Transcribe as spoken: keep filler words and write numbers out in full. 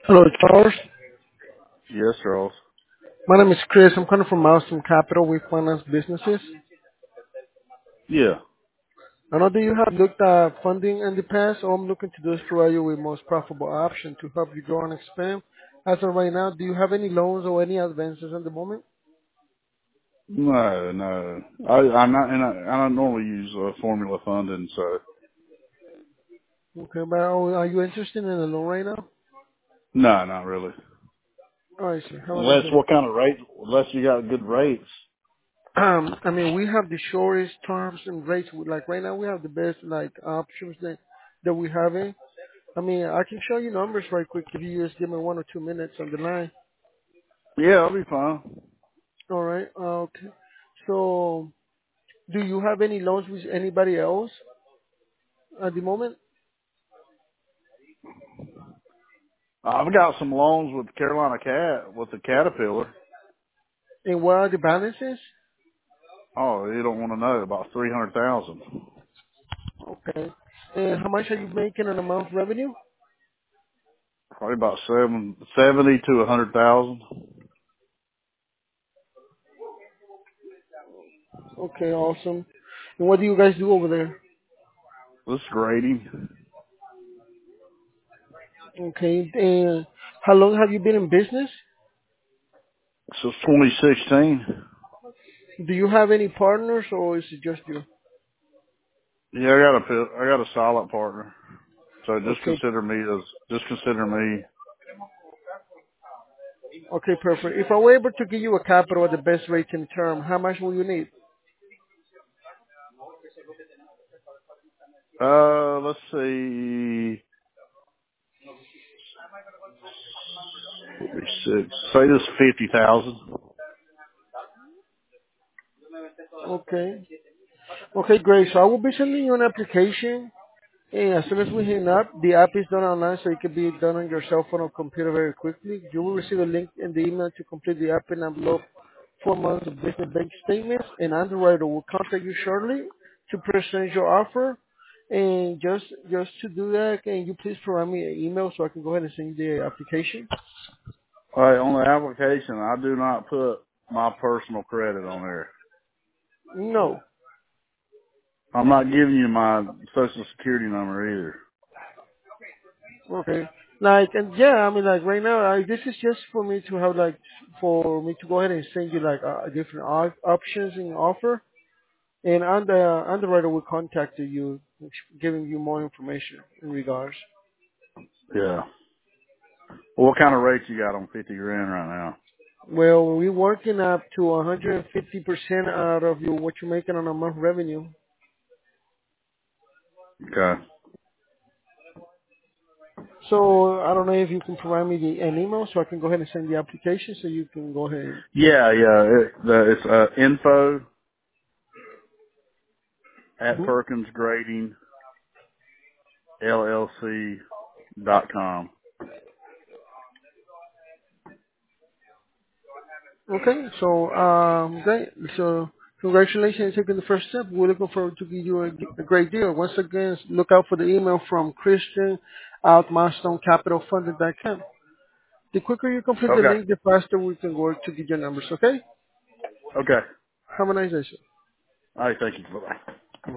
Hello, Charles. Yes, Charles. My name is Chris. I'm calling from Milestone Capital. We finance businesses. Yeah. I know that you have looked at funding in the past. All I'm looking to do is provide you with most profitable option to help you grow and expand. As of right now, do you have any loans or any advances at the moment? No, no. I, I'm not, and I, I don't normally use uh, formula funding, so Okay, but are are you interested in a loan right now? no, not really. All right, sir. Have a nice Unless day. what kind of rate? Unless you got good rates. Um, I mean, we have the shortest terms and rates. Like right now, we have the best like options that that we have in. I mean, I can show you numbers right quick if you just give me one or two minutes on the line. Yeah, I'll be fine. All right. Uh, okay. So, do you have any loans with anybody else at the moment? I've got some loans with Carolina Cat with the Caterpillar. And what are the balances? Oh, you don't want to know about three hundred thousand. Okay. And how much are you making on a month revenue? Probably about seven seventy to a hundred thousand. Okay, awesome. And what do you guys do over there? This grading Okay. And how long have you been in business? since twenty sixteen. Do you have any partners or is it just you? Yeah, I got a pi- I got a solid partner. So just Okay. consider me as just consider me. Okay, perfect. If I were able to give you a capital at the best rate in term, how much will you need? Uh, let's see, forty-six. Say this fifty thousand. Okay. Okay, great. So I will be sending you an application. And as soon as we hang up, the app is done online, so it can be done on your cell phone or computer very quickly. You will receive a link in the email to complete the app and upload four months of business bank statements. An underwriter will contact you shortly to present your offer. And just just to do that, can you please provide me an email so I can go ahead and send you the application? All right, on the application, I do not put my personal credit on there. No. I'm not giving you my social security number either. Okay. Like, and yeah, I mean, like right now, I, this is just for me to have like, for me to go ahead and send you like uh, different op- options in offer. And under, underwriter will contact you, giving you more information in regards. Yeah. What kind of rates you got on fifty grand right now? Well, we're working up to one hundred fifty percent out of you, what you're making on a month revenue. Okay. So I don't know if you can provide me the, an email so I can go ahead and send the application so you can go ahead. Yeah, yeah. It, the, it's uh, info at Mhm. Perkins Grading L L C dot com. Okay, so um, great. So congratulations on taking the first step. We're looking forward to give you a, a great deal. Once again, look out for the email from Christian at milestone capital funding dot com. The quicker you complete the Okay. link, the faster we can work to get your numbers, okay? Okay. Have a nice day, sir. All right. Thank you. Bye. Bye.